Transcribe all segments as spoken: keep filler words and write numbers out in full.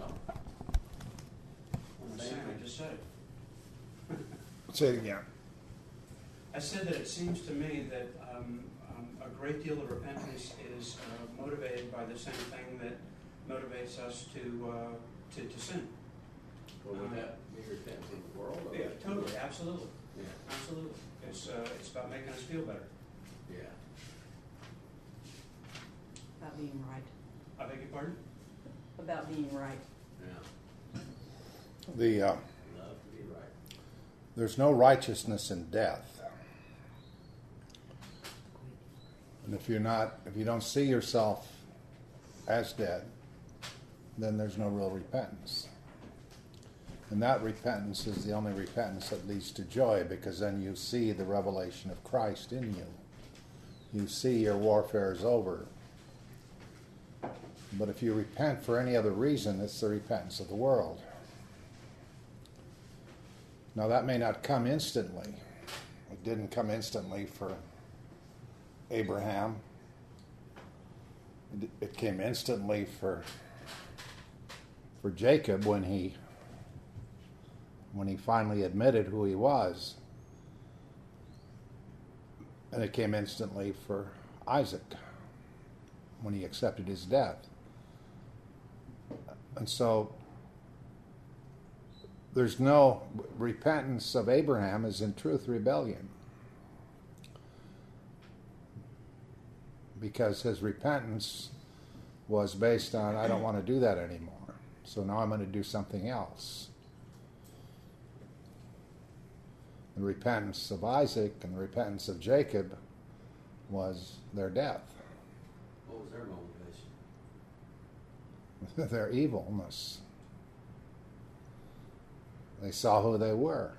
I'm saying, I just said it. Say it again. I said that it seems to me that um, um, a great deal of repentance is uh, motivated by the same thing that motivates us to uh, to, to sin. Well, would that be repentance in the world? Or Yeah, totally, absolutely, Yeah. absolutely. It's uh, it's about making us feel better. Yeah. About being right. I beg your pardon? About being right. Yeah. The uh, Love to be right. there's no righteousness in death, and if you're not, if you don't see yourself as dead, then there's no real repentance. And that repentance is the only repentance that leads to joy, because then you see the revelation of Christ in you. You see your warfare is over. But if you repent for any other reason, it's the repentance of the world. Now that may not come instantly. It didn't come instantly for Abraham. It, it came instantly for for Jacob when he when he finally admitted who he was. And it came instantly for Isaac when he accepted his death. And so there's no repentance of Abraham is in truth rebellion, because his repentance was based on, I don't want to do that anymore, so now I'm going to do something else. The repentance of Isaac and the repentance of Jacob was their death. What was their motivation? Their evilness. They saw who they were.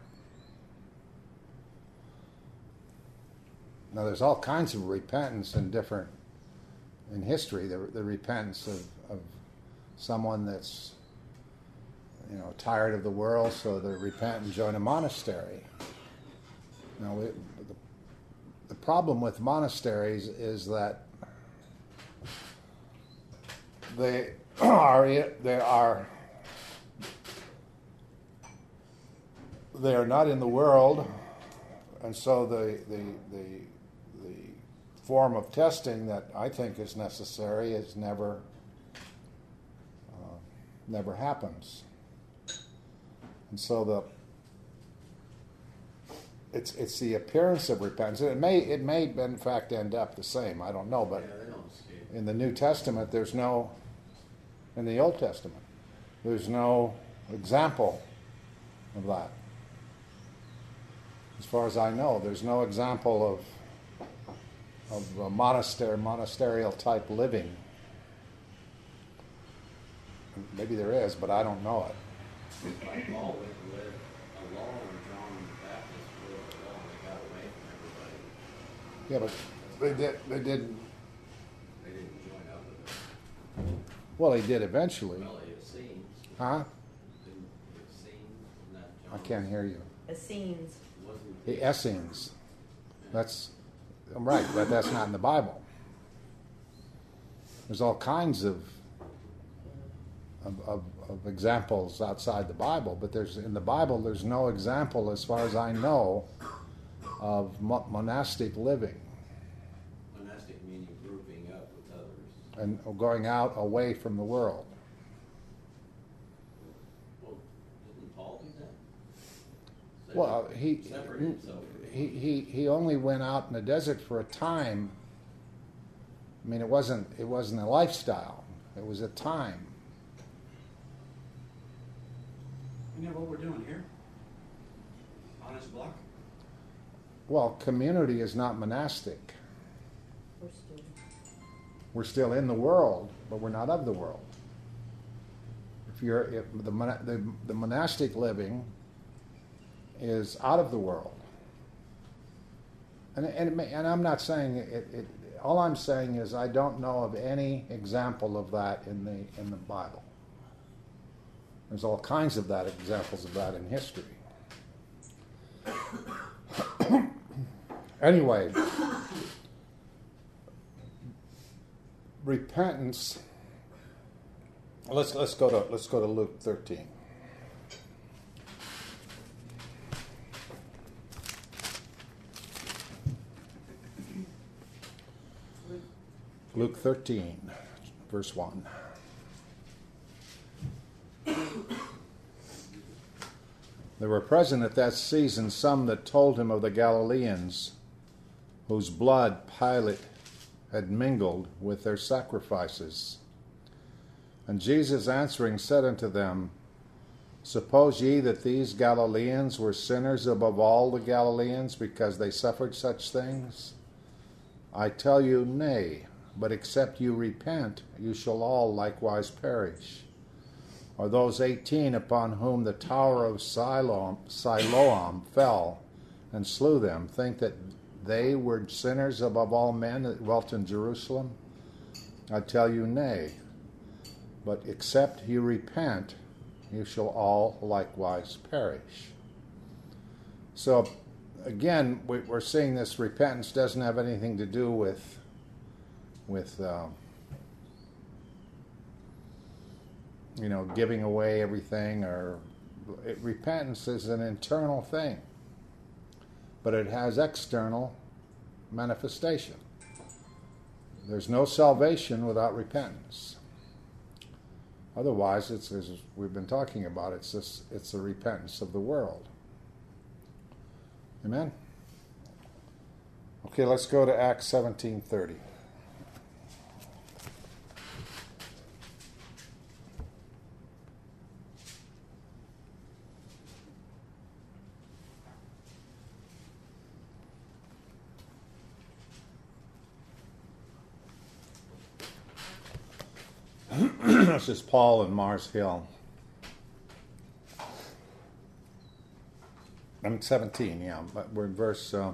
Now, there's all kinds of repentance in different, in history. The, the repentance of, of someone that's, you know, tired of the world, so they repent and join a monastery. Now, we, the, the problem with monasteries is that they are they are they are not in the world, and so the the the the form of testing that I think is necessary is never uh, never happens, and so the it's it's the appearance of repentance. It may it may in fact end up the same. I don't know, but Yeah, they don't escape. in the New Testament, there's no. In the Old Testament, there's no example of that. As far as I know, there's no example of of a monastery, monasterial type living. Maybe there is, but I don't know it. Like Paul went and lived alone, and John the Baptist lived alone. They got away from everybody. Yeah, but they did. They didn't. They didn't join up with it. Well, he did eventually. Well, it seems. Huh? Didn't it seem that I John can't hear you. Essenes. wasn't The Essenes. That's I'm right, but that's not in the Bible. There's all kinds of of, of of examples outside the Bible, but there's in the Bible there's no example, as far as I know, of mo- monastic living monastic, meaning grouping up with others. and going out away from the world. Well, didn't Paul do that? Well, he Separate himself. he he he only went out in the desert for a time. I mean, it wasn't it wasn't a lifestyle. It was a time. You know what we're doing here? On this block? Well, community is not monastic. We're still. We're still in the world, but we're not of the world. If you're if the, mon- the the monastic living is out of the world, and and it may, and I'm not saying it, it. All I'm saying is I don't know of any example of that in the in the Bible. There's all kinds of that examples of that in history. Anyway, repentance let's let's go to let's go to Luke thirteen. Luke thirteen, verse one. There were present at that season some that told him of the Galileans, whose blood Pilate had mingled with their sacrifices. And Jesus answering said unto them, Suppose ye that these Galileans were sinners above all the Galileans, because they suffered such things? I tell you, nay, but except you repent, you shall all likewise perish. Or those eighteen upon whom the tower of Siloam, Siloam fell and slew them, think that they were sinners above all men that dwelt in Jerusalem? I tell you, nay, but except you repent, you shall all likewise perish. So, again, we're seeing this repentance doesn't have anything to do with, with uh, you know, giving away everything, or it, repentance is an internal thing, but it has external manifestation. There's no salvation without repentance. Otherwise, it's, as we've been talking about, it's this, it's the repentance of the world. Amen? Okay, let's go to Acts seventeen thirty. This is Paul and Mars Hill. I'm seventeen, yeah, but we're in verse. Uh,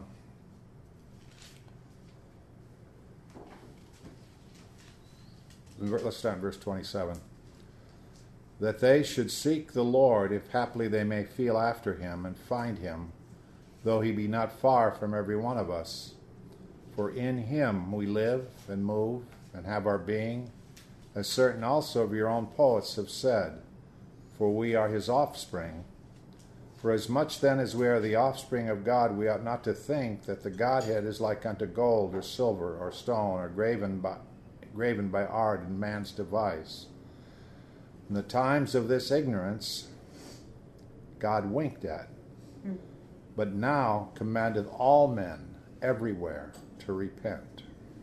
let's start in verse twenty-seven. That they should seek the Lord, if haply they may feel after him and find him, though he be not far from every one of us. For in him we live and move and have our being, as certain also of your own poets have said, for we are his offspring. For as much then as we are the offspring of God, we ought not to think that the Godhead is like unto gold or silver or stone or graven by, graven by art and man's device. In the times of this ignorance, God winked at, but now commandeth all men everywhere to repent.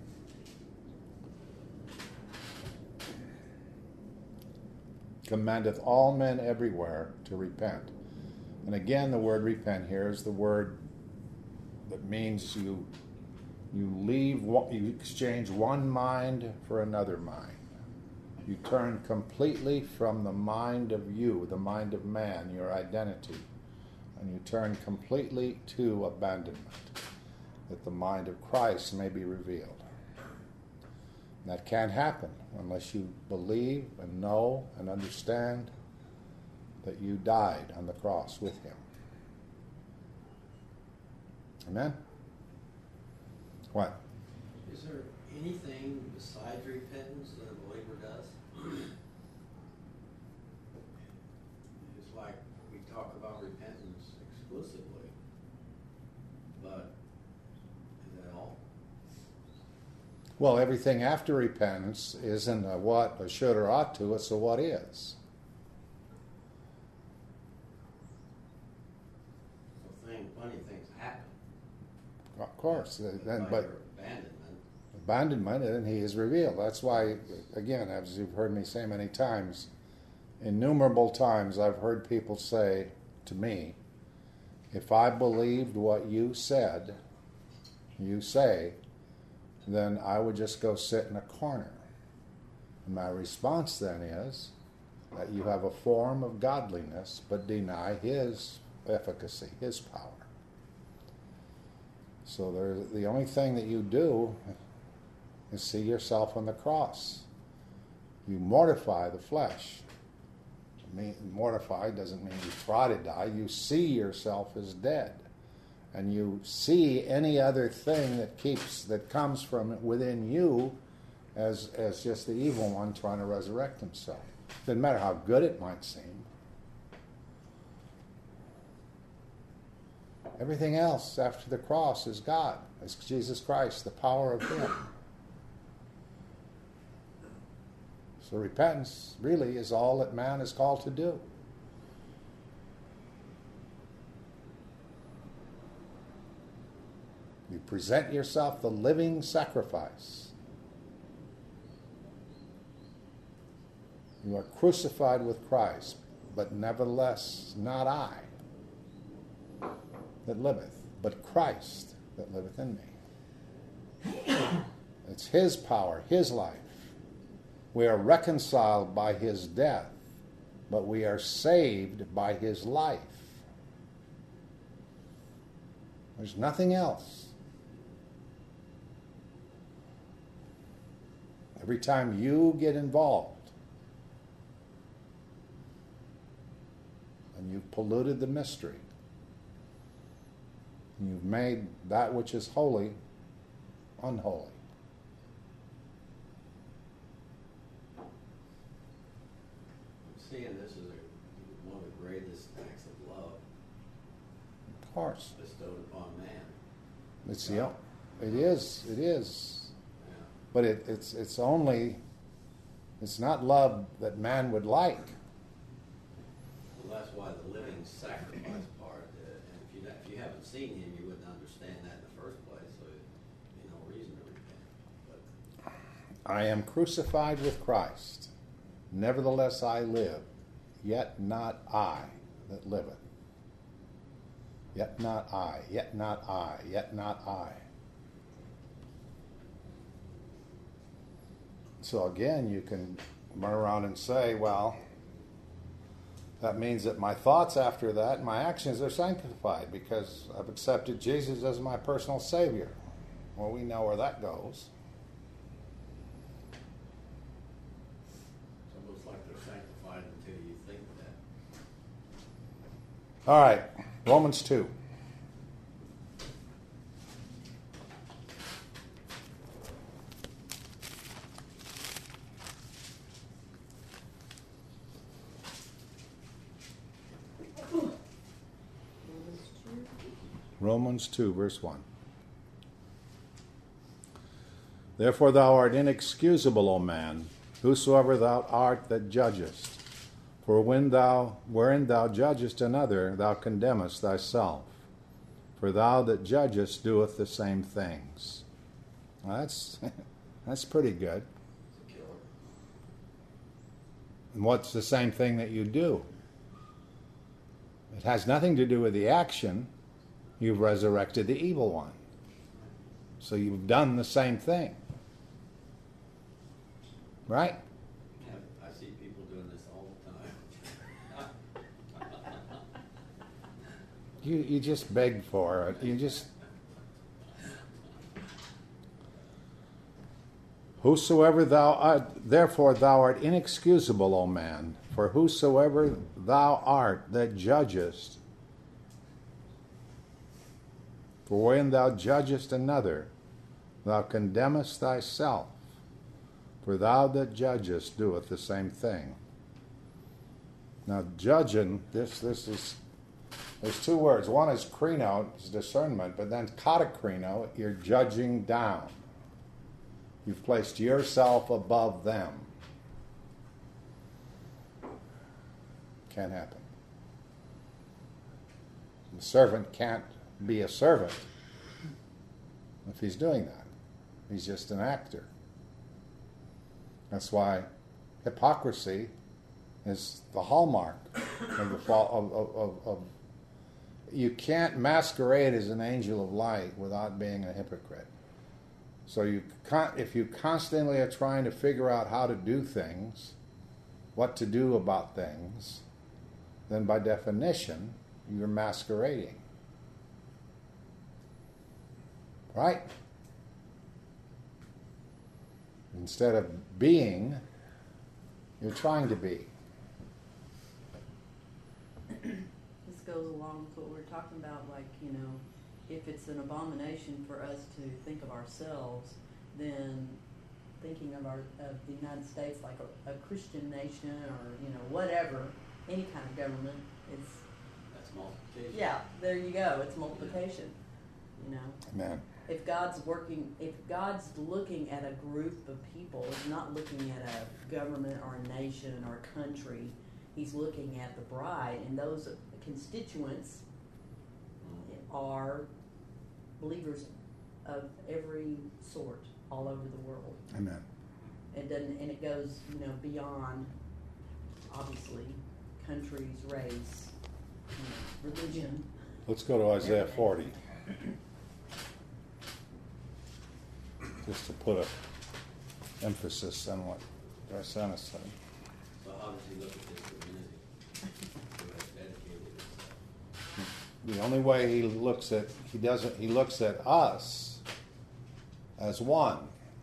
Commandeth all men everywhere to repent. And again, the word repent here is the word that means you you leave, you exchange one mind for another mind. You turn completely from the mind of you, the mind of man, your identity, and you turn completely to abandonment, that the mind of Christ may be revealed. And that can't happen unless you believe and know and understand that you died on the cross with him. Amen? What? Is there anything besides repentance that a believer does? It's like we talk about repentance exclusively, but is that all? Well, everything after repentance isn't a what, a should, or ought to, it's a what is. So thing, plenty of things happen. Of course, then, By but your abandonment. abandonment, and he is revealed. That's why, again, as you've heard me say many times, innumerable times I've heard people say to me, if I believed what you said, you say, then I would just go sit in a corner. And my response then is that you have a form of godliness, but deny his efficacy, his power. So there's, the only thing that you do is see yourself on the cross. You mortify the flesh. I mean, mortify doesn't mean you try to die. You see yourself as dead. And you see any other thing that keeps that comes from within you as as just the evil one trying to resurrect himself. Doesn't matter how good it might seem. Everything else after the cross is God. It's Jesus Christ, the power of Him. So repentance really is all that man is called to do. You present yourself the living sacrifice. You are crucified with Christ, but nevertheless not I that liveth, but Christ that liveth in me. It's His power, His life. We are reconciled by His death, but we are saved by His life. There's nothing else. Every time you get involved and you've polluted the mystery, you've made that which is holy unholy. I'm seeing this as a, one of the greatest acts of love Of course. bestowed upon man. It's the, it is, it is. Yeah. But it, it's it's only, it's not love that man would like. Well, that's why the living sacrifice part, uh, and if you, if you haven't seen Him, you wouldn't understand that in the first place, so there'd be no reason to repent. But I am crucified with Christ. Nevertheless I live, yet not I that liveth. Yet not I, yet not I, yet not I. So again, you can run around and say, well, that means that my thoughts after that, my actions are sanctified because I've accepted Jesus as my personal Savior. Well, we know where that goes. it's almost like they're sanctified until you think that. All right, Romans two. Romans two, verse one. Therefore thou art inexcusable, O man, whosoever thou art that judgest. For when thou, wherein thou judgest another, thou condemnest thyself. For thou that judgest doeth the same things. Well, that's that's pretty good. It's a killer. And what's the same thing that you do? It has nothing to do with the action. You've resurrected the evil one. So you've done the same thing. Right? Yeah, I see people doing this all the time. You you just beg for it. You just Whosoever thou art, therefore thou art inexcusable, O man, for whosoever thou art that judgest, for when thou judgest another, thou condemnest thyself, for thou that judgest doeth the same thing. Now, judging, this this is, there's two words. One is krino, it's discernment, but then katakrino, you're judging down. You've placed yourself above them. Can't happen. The servant can't be a servant if he's doing that. He's just an actor. That's why hypocrisy is the hallmark of the fall of, of, of, of you can't masquerade as an angel of light without being a hypocrite. So you con- if you constantly are trying to figure out how to do things, what to do about things, then by definition, you're masquerading. Right? Instead of being, you're trying to be. This goes along with what we we're talking about, like, you know, if it's an abomination for us to think of ourselves, then thinking of our of the United States like a, a Christian nation or you know whatever, any kind of government. It's That's multiplication. yeah, there you go. It's multiplication. You know, Amen. if God's working, if God's looking at a group of people, He's not looking at a government or a nation or a country. He's looking at the bride, and those constituents are believers of every sort all over the world. Amen. It doesn't, and it goes, you know, beyond obviously countries, race, you know, religion. Let's go to Isaiah forty. Just to put a emphasis on what Darcena said. So how does he look at this community who has dedicated itself? The only way he looks at he doesn't he looks at us as one.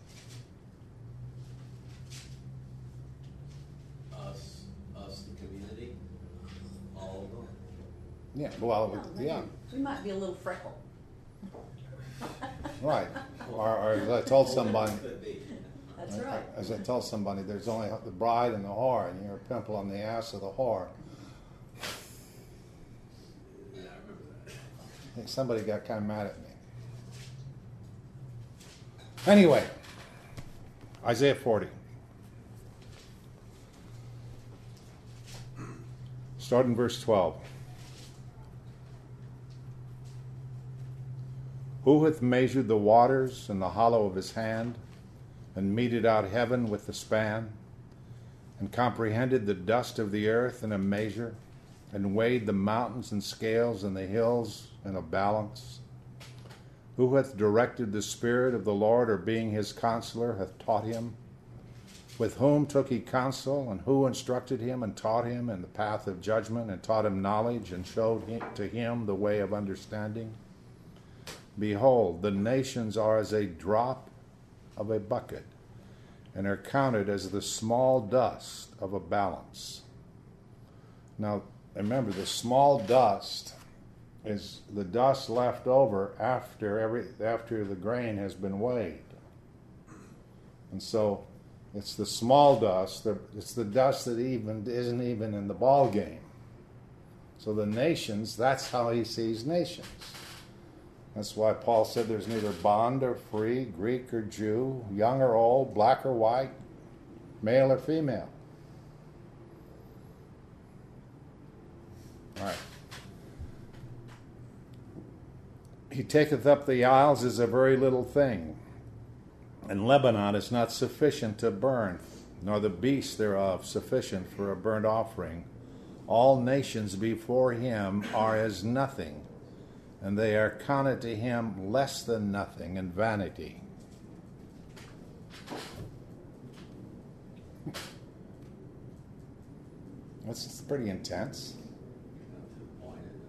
Us, us, the community, all of them. Yeah, well, No, yeah, maybe we might be a little freckle. right. Or, or as I told somebody, Could be. That's right. as I tell somebody, there's only the bride and the whore, and you're a pimple on the ass of the whore. Yeah, I remember that. I think somebody got kind of mad at me. Anyway, Isaiah forty. Start in verse twelve. Who hath measured the waters in the hollow of his hand, and meted out heaven with the span, and comprehended the dust of the earth in a measure, and weighed the mountains in scales and the hills in a balance? Who hath directed the Spirit of the Lord, or being his counselor, hath taught him? With whom took he counsel, and who instructed him, and taught him in the path of judgment, and taught him knowledge, and showed him, to him the way of understanding? Behold, the nations are as a drop of a bucket, and are counted as the small dust of a balance. Now, remember, the small dust is the dust left over after every after the grain has been weighed. And so it's the small dust, the, it's the dust that even isn't even in the ball game. So the nations, that's how he sees nations. That's why Paul said there's neither bond or free, Greek or Jew, young or old, black or white, male or female. All right. He taketh up the isles as a very little thing, and Lebanon is not sufficient to burn, nor the beasts thereof sufficient for a burnt offering. All nations before him are as nothing, and they are counted to him less than nothing and vanity. That's it's pretty intense. Not to the point, isn't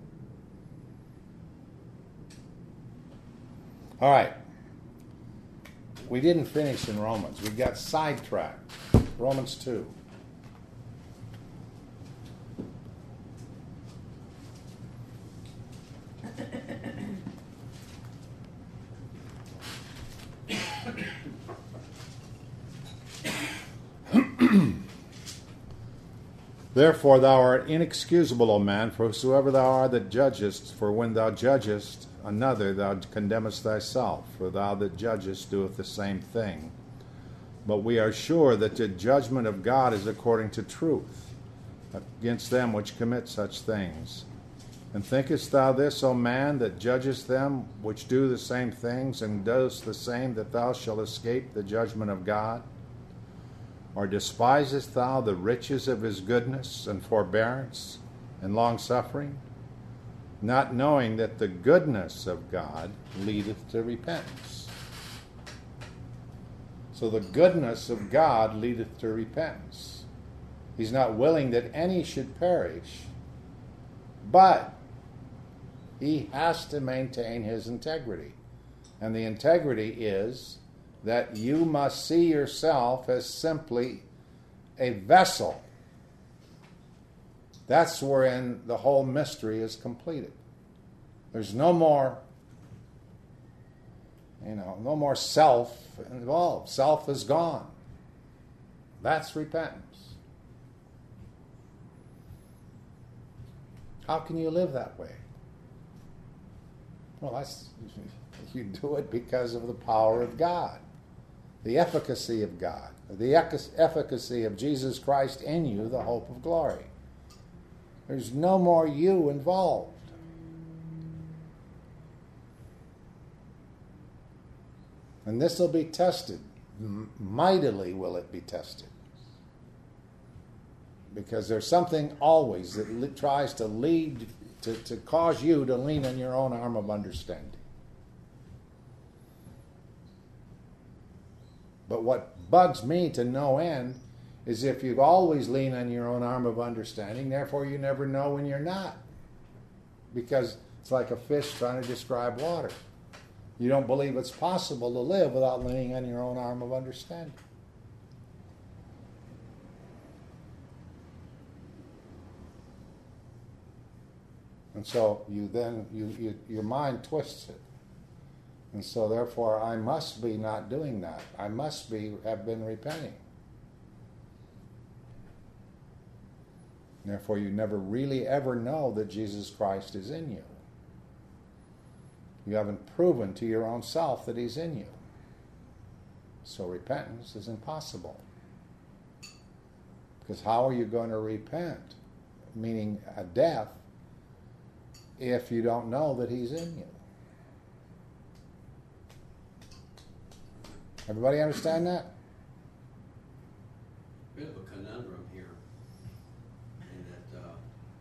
it? All right. We didn't finish in Romans. We got sidetracked. Romans two. Therefore thou art inexcusable, O man, for whosoever thou art that judgest, for when thou judgest another, thou condemnest thyself, for thou that judgest doeth the same thing. But we are sure that the judgment of God is according to truth, against them which commit such things. And thinkest thou this, O man, that judgest them which do the same things, and doest the same, that thou shalt escape the judgment of God? Or despisest thou the riches of his goodness and forbearance and longsuffering, not knowing that the goodness of God leadeth to repentance? So the goodness of God leadeth to repentance. He's not willing that any should perish, but he has to maintain his integrity. And the integrity is that you must see yourself as simply a vessel. That's wherein the whole mystery is completed. There's no more You know, no more self involved. Self is gone. That's repentance. How can you live that way? Well, that's, you do it because of the power of God, the efficacy of God, the efficacy of Jesus Christ in you, the hope of glory. There's no more you involved. And this will be tested. Mightily will it be tested. Because there's something always that li- tries to lead, to, to cause you to lean on your own arm of understanding. But what bugs me to no end is if you always lean on your own arm of understanding, therefore you never know when you're not. Because it's like a fish trying to describe water. You don't believe it's possible to live without leaning on your own arm of understanding. And so you then, you, you, your mind twists it. And so therefore I must be not doing that. I must be, have been repenting. Therefore you never really ever know that Jesus Christ is in you. You haven't proven to your own self that he's in you. So repentance is impossible. Because how are you going to repent? Meaning a death, if you don't know that he's in you. Everybody understand that? Bit of a conundrum here, in that uh,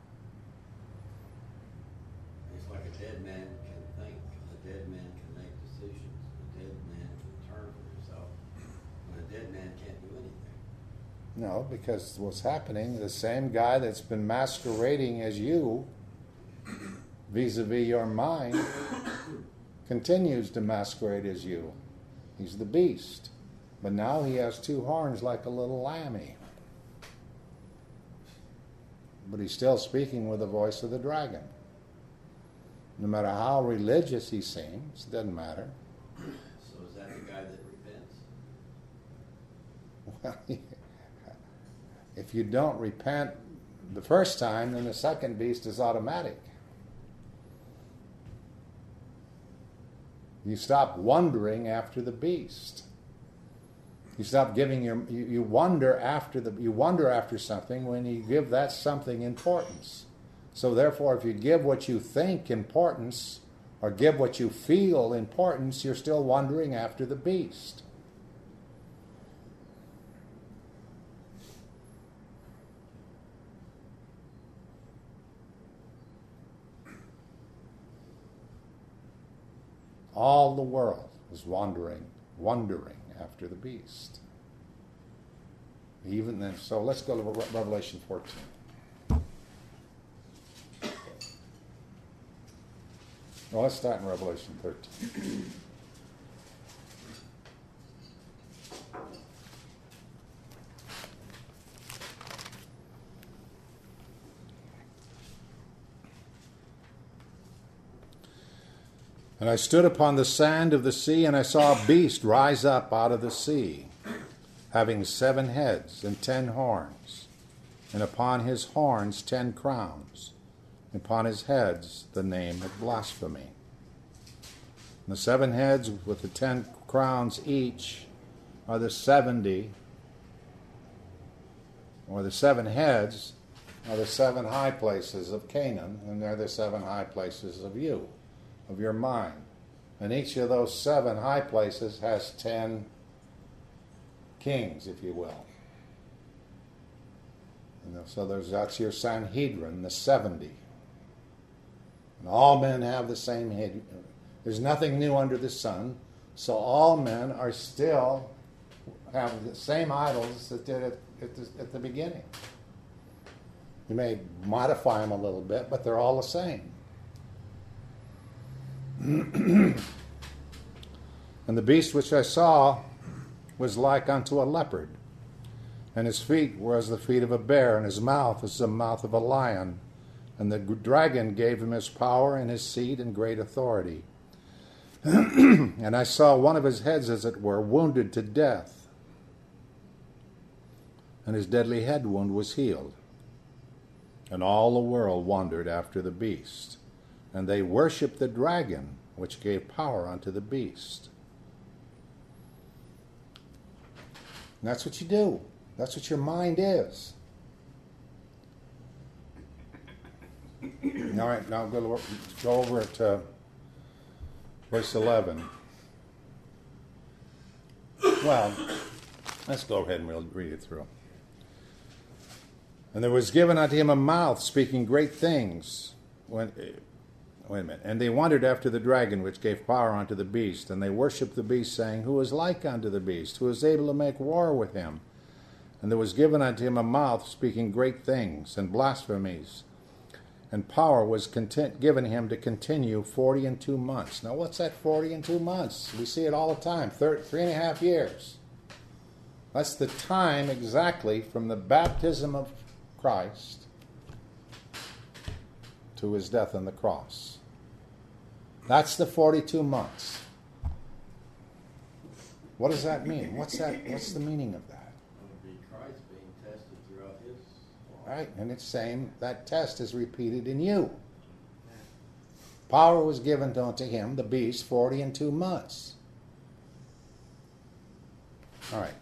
it's like a dead man can think, a dead man can make decisions, a dead man can turn for himself, but a dead man can't do anything. No, because what's happening, the same guy that's been masquerading as you, vis-a-vis your mind, continues to masquerade as you. He's the beast. But now he has two horns like a little lammy. But he's still speaking with the voice of the dragon. No matter how religious he seems, it doesn't matter. So is that the guy that repents? Well, if you don't repent the first time, then the second beast is automatic. You stop wondering after the beast. You stop giving your you, you wonder after the you wonder after something when you give that something importance. So therefore, if you give what you think importance or give what you feel importance, you're still wondering after the beast. All the world is wandering, wondering after the beast. Even then, so let's go to Re- Revelation fourteen. Well, let's start in Revelation thirteen. And I stood upon the sand of the sea, and I saw a beast rise up out of the sea, having seven heads and ten horns, and upon his horns ten crowns, and upon his heads the name of blasphemy. And the seven heads with the ten crowns each are the seventy, or the seven heads are the seven high places of Canaan, and they're the seven high places of you, of your mind. And each of those seven high places has ten kings, if you will. And so there's, that's your Sanhedrin, the seventy. And all men have the same head. There's nothing new under the sun. So all men are still have the same idols that did it at the, at the beginning. You may modify them a little bit, but they're all the same. And the beast which I saw was like unto a leopard, and his feet were as the feet of a bear, and his mouth as the mouth of a lion. And the dragon gave him his power and his seat and great authority. And I saw one of his heads, as it were, wounded to death, and his deadly head wound was healed. And all the world wondered after the beast, and they worshipped the dragon, which gave power unto the beast. And that's what you do. That's what your mind is. All right, now go, go over to verse eleven. Well, let's go ahead and we'll read it through. And there was given unto him a mouth speaking great things. When, wait a minute. And they wondered after the dragon, which gave power unto the beast. And they worshipped the beast, saying, Who is like unto the beast? Who is able to make war with him? And there was given unto him a mouth speaking great things and blasphemies. And power was content, given him to continue forty and two months. Now what's that forty and two months? We see it all the time. Thir- three and a half years. That's the time exactly from the baptism of Christ to his death on the cross. That's the forty-two months. What does that mean? What's that? What's the meaning of that? It would be Christ being tested throughout his life. Right, and it's saying that test is repeated in you. Power was given unto him, the beast, forty and two months. All right.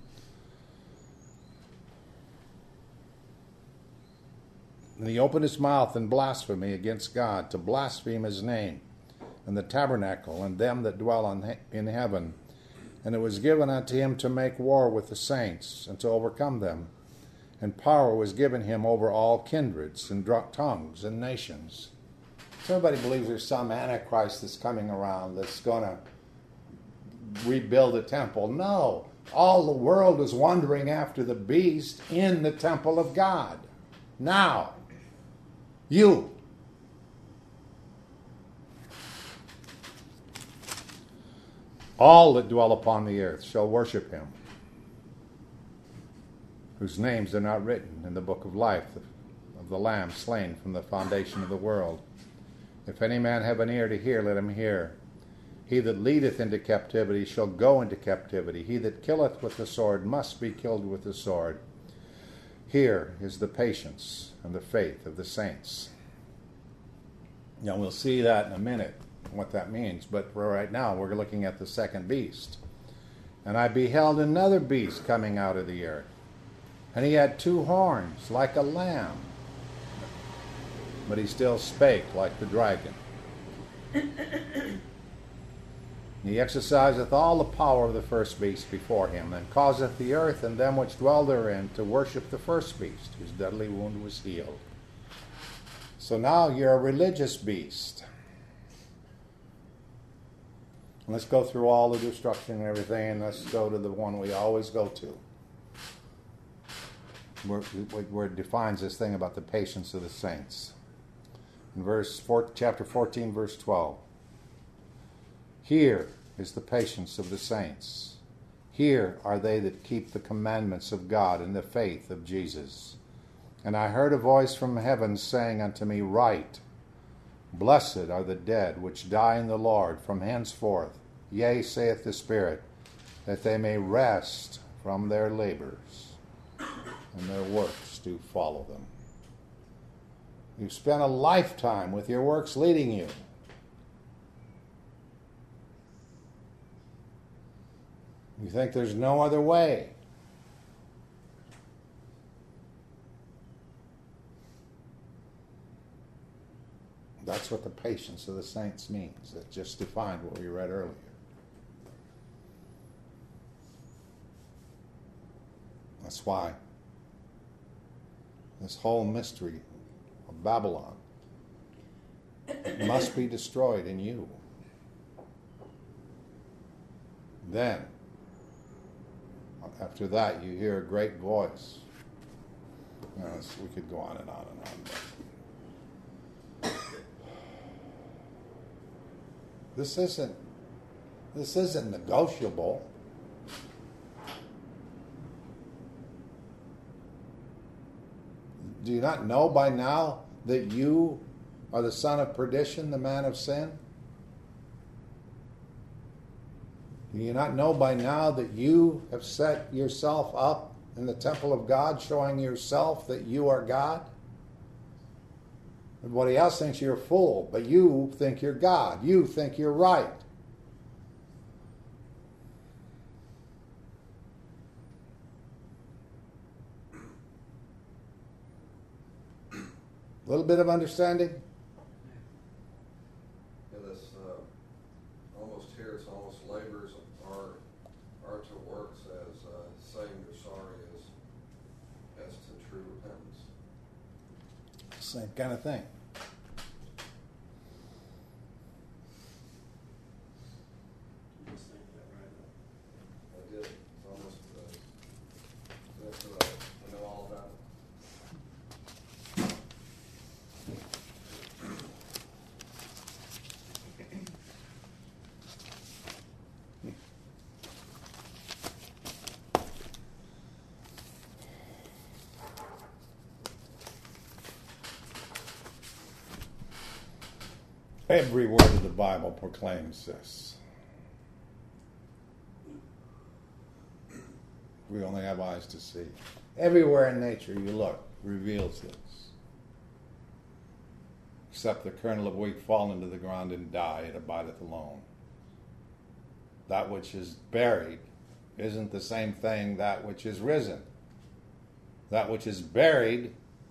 And he opened his mouth in blasphemy against God, to blaspheme his name, and the tabernacle, and them that dwell on in heaven. And it was given unto him to make war with the saints, and to overcome them. And power was given him over all kindreds, and tongues, and nations. So everybody believes there's some Antichrist that's coming around that's going to rebuild the temple. No. All the world is wandering after the beast in the temple of God. Now. You. All that dwell upon the earth shall worship him, whose names are not written in the book of life of the Lamb slain from the foundation of the world. If any man have an ear to hear, let him hear. He that leadeth into captivity shall go into captivity. He that killeth with the sword must be killed with the sword. Here is the patience and the faith of the saints. Now we'll see that in a minute, what that means. But for right now, we're looking at the second beast. And I beheld another beast coming out of the earth. And he had two horns, like a lamb. But he still spake like the dragon. He exerciseth all the power of the first beast before him, and causeth the earth and them which dwell therein to worship the first beast, whose deadly wound was healed. So now you're a religious beast. Let's go through all the destruction and everything, and let's go to the one we always go to, where, where it defines this thing about the patience of the saints. In verse four, chapter fourteen, verse twelve. Here is the patience of the saints. Here are they that keep the commandments of God and the faith of Jesus. And I heard a voice from heaven saying unto me, Write, Blessed are the dead which die in the Lord from henceforth, yea, saith the Spirit, that they may rest from their labors, and their works do follow them. You've spent a lifetime with your works leading you. You think there's no other way. That's what the patience of the saints means. It just defined what we read earlier. That's why this whole mystery of Babylon must be destroyed in you. Then, after that, you hear a great voice. You know, we could go on and on and on. But this isn't. This isn't negotiable. Do you not know by now that you are the son of perdition, the man of sin? Do you not know by now that you have set yourself up in the temple of God, showing yourself that you are God? Everybody else thinks you're a fool, but you think you're God. You think you're right. A little bit of understanding? Yeah, this uh, almost here, it's almost labors are are to works as uh, saying you're sorry as as to true repentance. Same kind of thing. You just think that right up. I did. It's almost uh, that's what I, I know all about it. Every word of the Bible proclaims this. We only have eyes to see. Everywhere in nature you look reveals this. Except the kernel of wheat fall into the ground and die, it abideth alone. That which is buried isn't the same thing that which is risen. That which is buried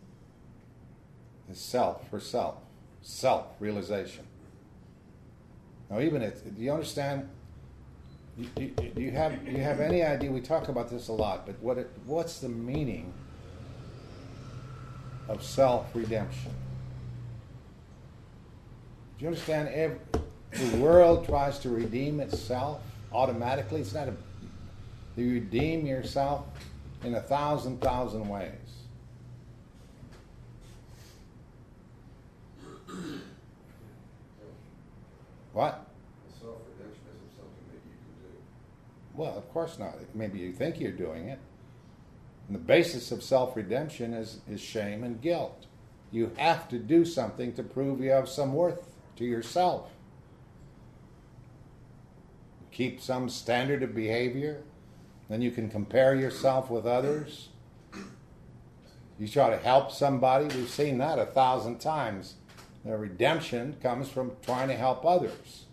is self for self. Self-realization. Now, even if, do you understand? Do you, do you have do you have any idea? We talk about this a lot, but what it, what's the meaning of self-redemption? Do you understand? Every, the world tries to redeem itself automatically. It's not a. You redeem yourself in a thousand thousand ways. What? Self-redemption isn't something that you can do. Well, of course not. Maybe you think you're doing it. And the basis of self-redemption is, is shame and guilt. You have to do something to prove you have some worth to yourself. Keep some standard of behavior, then you can compare yourself with others. You try to help somebody. We've seen that a thousand times. The redemption comes from trying to help others.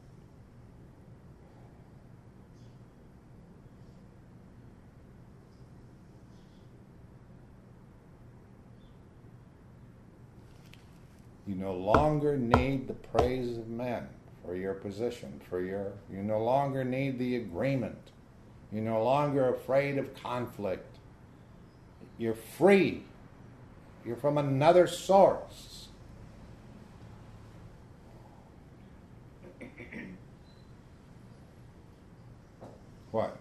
You no longer need the praise of men for your position, for your, you no longer need the agreement. You're no longer afraid of conflict. You're free. You're from another source. What?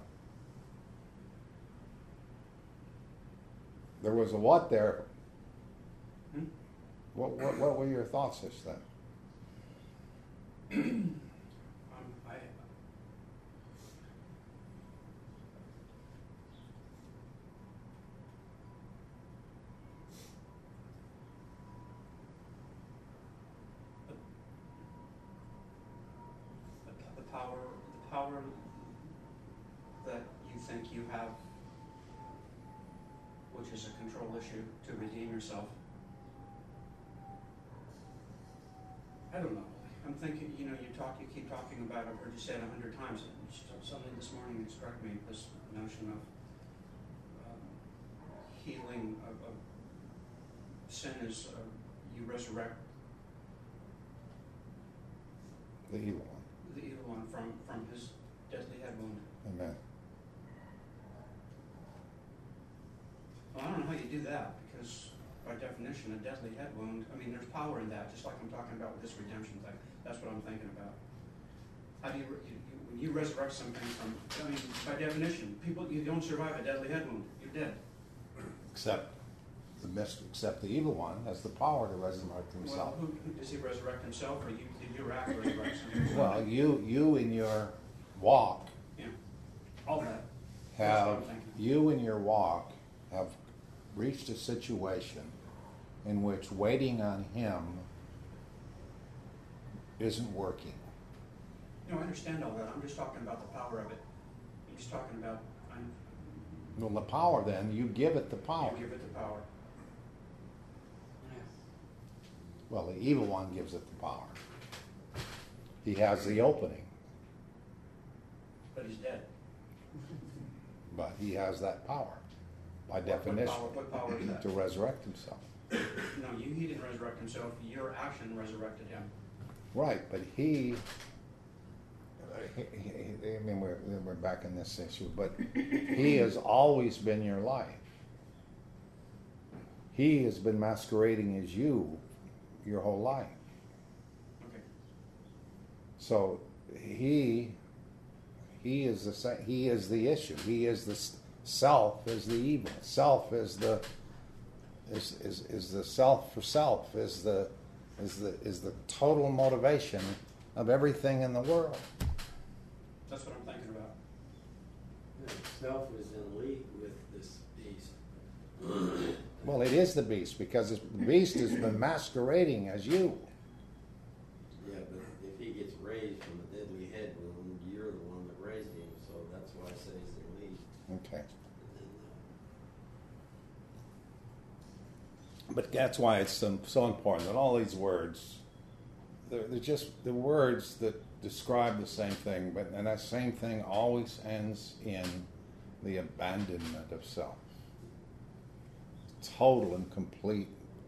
There was a what there? Hmm? What, what, what were your thoughts this then? Um, I, the, the power, the power that you think you have, which is a control issue, to redeem yourself. I don't know. I'm thinking, you know, you talk, you keep talking about, I've heard you say it a hundred times, and suddenly this morning it struck me, this notion of um, healing of, of sin is uh, you resurrect The evil one. the evil one from, from his deadly head wound. Amen. Well, I don't know how you do that, because by definition, a deadly head wound, I mean, there's power in that, just like I'm talking about with this redemption thing. That's what I'm thinking about. How do you, you, you when you resurrect something from, I mean, by definition, people, you don't survive a deadly head wound. You're dead. Except the mystery, except the evil one has the power to resurrect himself. Well, who, who, does he resurrect himself, or you, did your act resurrect something? Well, you you in your walk Yeah. All that. That's what have I'm thinking. you in your walk have reached a situation in which waiting on him isn't working. No, I understand all that. I'm just talking about the power of it. I'm just talking about, I'm, Well, the power then, you give it the power. you give it the power. Well, the evil one gives it the power. He has the opening, But he's dead. but he has that power, by What- definition, What power, what power is that? to resurrect himself. No, you, he didn't resurrect himself. Your action resurrected him. Right, but he, he- he- I mean, we're, we're back in this issue, but he has always been your life. He has been masquerading as you your whole life. Okay. So he, he is the sa- he is the issue. He is the s- self is the evil. Self is the is, is, is the self for self is the is the is the total motivation of everything in the world. That's what I'm thinking about. Self is in league with this beast. Well, it is the beast because it's, the beast has been masquerading as you. Yeah, but if he gets raised from a deadly head wound, you're the one that raised him, so that's why I say he's in league. Okay. And, But that's why it's so, so important that all these words, they're, they're just the words that describe the same thing, but and that same thing always ends in the abandonment of self. Total and complete.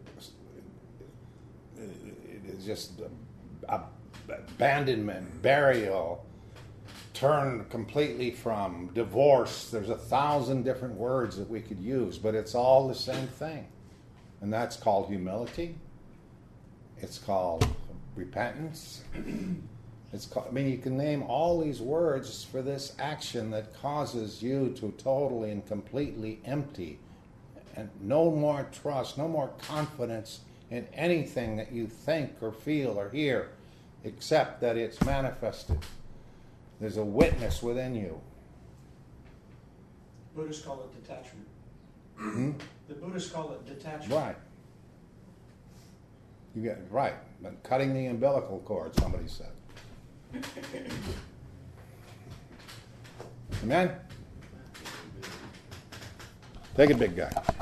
It is just a, a, abandonment, burial, turn completely from, divorce. There's a thousand different words that we could use, but it's all the same thing. And that's called humility. It's called repentance. It's called, I mean, you can name all these words for this action that causes you to totally and completely empty, and no more trust, no more confidence in anything that you think or feel or hear, except that it's manifested. There's a witness within you. Buddhists call it detachment. Hmm? The Buddhists call it detachment. Right. You get right, but cutting the umbilical cord, somebody said. Amen? Take it, big guy.